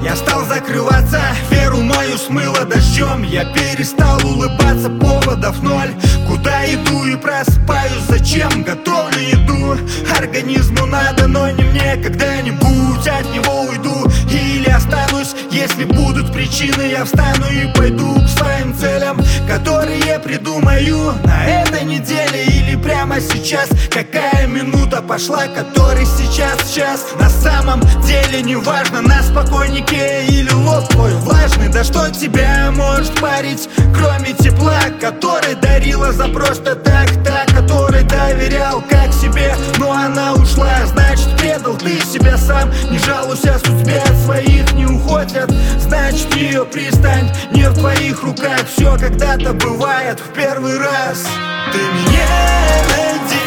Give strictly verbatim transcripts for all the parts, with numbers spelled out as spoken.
Я стал закрываться, веру мою смыло дождем. Я перестал улыбаться, поводов ноль. Куда иду и просыпаюсь, зачем готовлю еду? Организму надо, но не мне. Когда-нибудь от него уйду или останусь. Если будут причины, я встану и пойду к своим целям, которые придумаю на этой неделе или прямо сейчас. Какая минута пошла, который сейчас час. На самом деле не важно, на спокойнике или лоб твой влажный. Да что тебя может парить, кроме тепла, который дарила за просто так, та, которой доверял как себе, но она ушла, значит предал ты себя сам. Не жалуйся судьбе, от своих не уходят, значит ее пристань не в твоих руках. Все когда-то бывает в первый раз. Ты меня найди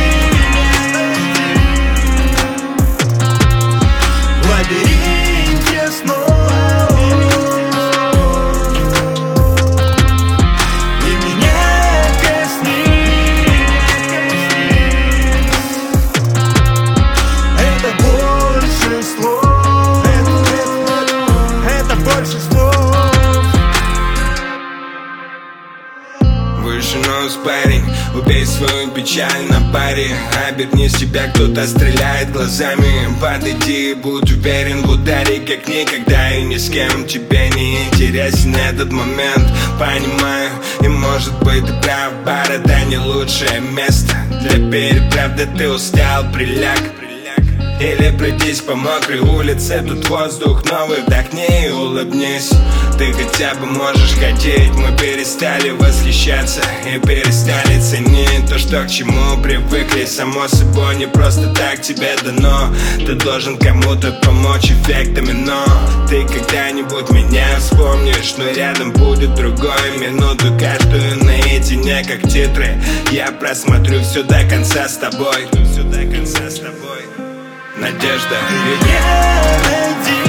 в лабиринте снов. Выше нос, парень, убей свою печаль на паре. Оберни себя, кто-то стреляет глазами. Подойди, будь уверен в ударе, как никогда. И ни с кем тебе не интересен этот момент. Понимаю, и может быть ты прав, бар — это не лучшее место для переправ. Да ты устал, приляг. Или пройдись по мокрой улице, тут воздух новый, вдохни и улыбнись. Ты хотя бы можешь хотеть. Мы перестали восхищаться и перестали ценить то, что к чему привыкли. Само собой, не просто так тебе дано. Ты должен кому-то помочь эффектами, но ты когда-нибудь меня вспомнишь, но рядом будет другой. Минуту каждую наедине, как титры, я просмотрю все до конца с тобой. Все до конца с тобой. Надежда. Ты меня найди